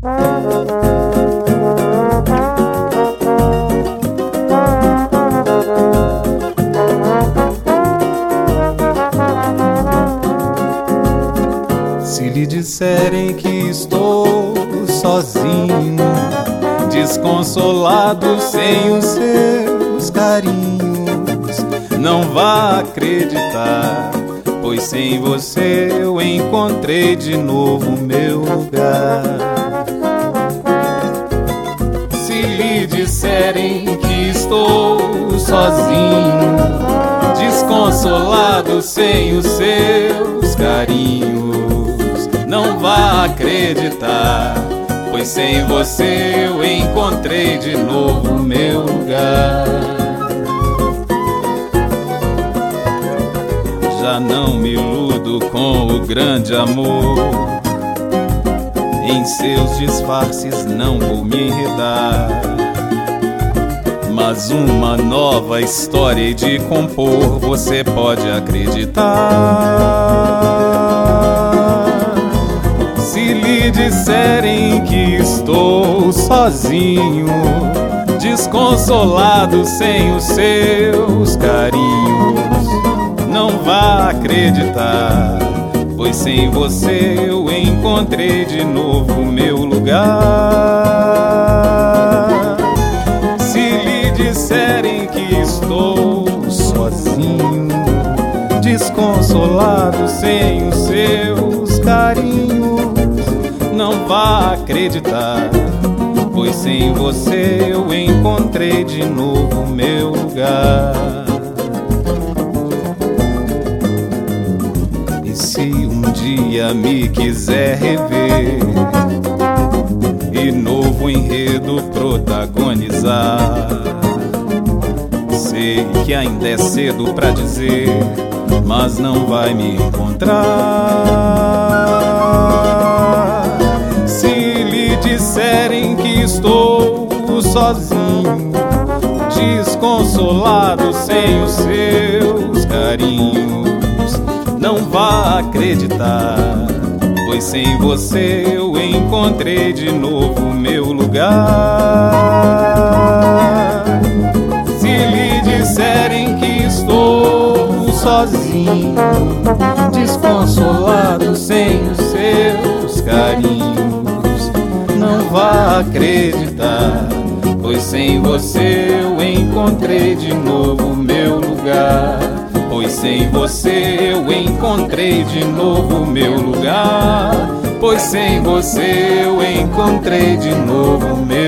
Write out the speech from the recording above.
Se lhe disserem que estou sozinho, desconsolado sem os seus carinhos, não vá acreditar, pois sem você eu encontrei de novo meu lugar. Se lhe disserem que estou sozinho, desconsolado sem os seus carinhos, não vá acreditar, pois sem você eu encontrei de novo meu lugar. Já não me iludo com o grande amor, em seus disfarces não vou me enredar, mas uma nova história hei de compor, você pode acreditar. Se lhe disserem que estou sozinho, desconsolado sem os seus carinhos, não vá acreditar, pois sem você eu encontrei de novo meu lugar. Se lhe disserem que estou sozinho, desconsolado sem os seus carinhos, não vá acreditar, pois sem você eu encontrei de novo meu lugar. E se um dia me quiser rever e novo enredo protagonizar, sei que ainda é cedo pra dizer, mas não vai me encontrar. Se lhe disserem que estou sozinho, desconsolado sem os seus carinhos, não vá acreditar, pois sem você eu encontrei de novo meu lugar. Se lhe disserem que estou sozinho, desconsolado sem os seus carinhos, não vá acreditar, pois sem você eu encontrei de novo meu lugar. Pois sem você eu encontrei de novo meu lugar. Pois sem você eu encontrei de novo meu